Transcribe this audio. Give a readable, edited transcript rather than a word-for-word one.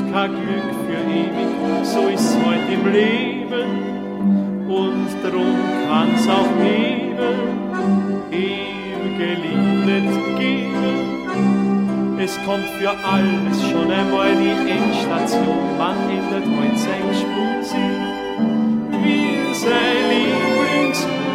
kein Glück für ewig, so ist's heute im Leben und drum kann's auch ewige Liebe nicht geben. Es kommt für alles schon einmal die Endstation, man ändert heute sein Spur, wir sein